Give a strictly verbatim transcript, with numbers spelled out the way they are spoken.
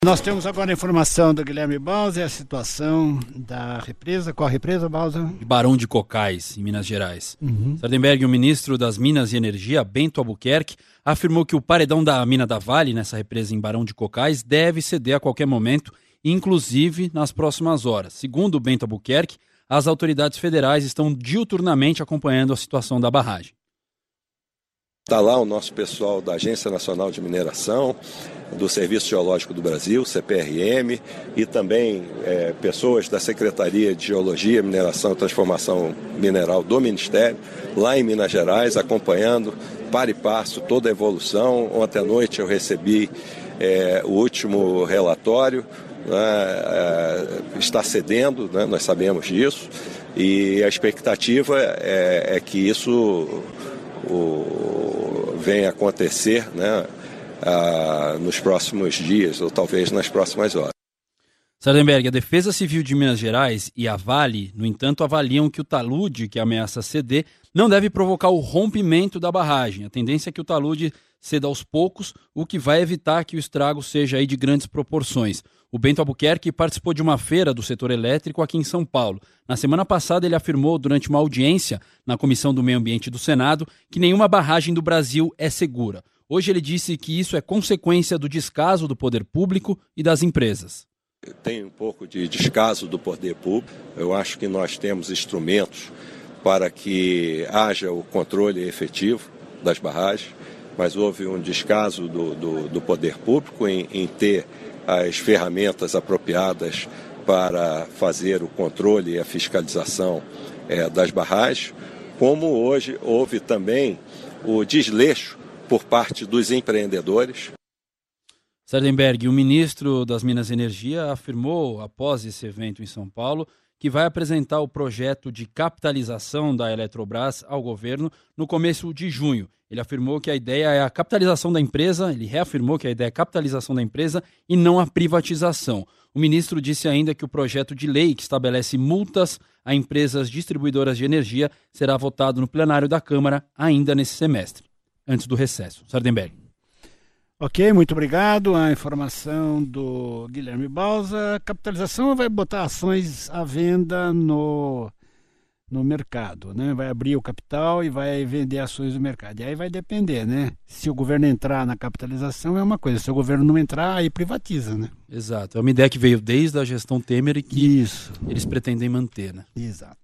Nós temos agora a informação do Guilherme Bausa e a situação da represa. Qual a represa, Bausa? Barão de Cocais, em Minas Gerais. Uhum. Sardenberg, o ministro das Minas e Energia, Bento Albuquerque, afirmou que o paredão da mina da Vale, nessa represa em Barão de Cocais, deve ceder a qualquer momento, inclusive nas próximas horas. Segundo Bento Albuquerque, as autoridades federais estão diuturnamente acompanhando a situação da barragem. Está lá o nosso pessoal da Agência Nacional de Mineração, do Serviço Geológico do Brasil, C P R M, e também é, pessoas da Secretaria de Geologia, Mineração e Transformação Mineral do Ministério, lá em Minas Gerais, acompanhando para e passo toda a evolução. Ontem à noite eu recebi é, o último relatório, né, é, está cedendo, né, nós sabemos disso, e a expectativa é, é que isso o, venha acontecer, né, Ah, nos próximos dias ou talvez nas próximas horas. Sardenberg, a Defesa Civil de Minas Gerais e a Vale, no entanto, avaliam que o talude que ameaça ceder não deve provocar o rompimento da barragem. A tendência é que o talude ceda aos poucos, o que vai evitar que o estrago seja aí de grandes proporções. O Bento Albuquerque participou de uma feira do setor elétrico aqui em São Paulo. Na semana passada, ele afirmou durante uma audiência na Comissão do Meio Ambiente do Senado que nenhuma barragem do Brasil é segura. Hoje ele disse que isso é consequência do descaso do poder público e das empresas. Tem um pouco de descaso do poder público. Eu acho que nós temos instrumentos para que haja o controle efetivo das barragens, mas houve um descaso do, do, do poder público em, em ter as ferramentas apropriadas para fazer o controle e a fiscalização é, das barragens, como hoje houve também o desleixo por parte dos empreendedores. Sardenberg, o ministro das Minas e Energia, afirmou, após esse evento em São Paulo, que vai apresentar o projeto de capitalização da Eletrobras ao governo no começo de junho. Ele afirmou que a ideia é a capitalização da empresa, ele reafirmou que a ideia é a capitalização da empresa e não a privatização. O ministro disse ainda que o projeto de lei que estabelece multas a empresas distribuidoras de energia será votado no plenário da Câmara ainda nesse semestre, antes do recesso. Sardenberg. Ok, muito obrigado. A informação do Guilherme Bausa. A capitalização vai botar ações à venda no, no mercado, né? Vai abrir o capital e vai vender ações do mercado. E aí vai depender, né? Se o governo entrar na capitalização é uma coisa, se o governo não entrar, aí privatiza, né? Exato. É uma ideia que veio desde a gestão Temer e que Isso. eles pretendem manter, né? Exato.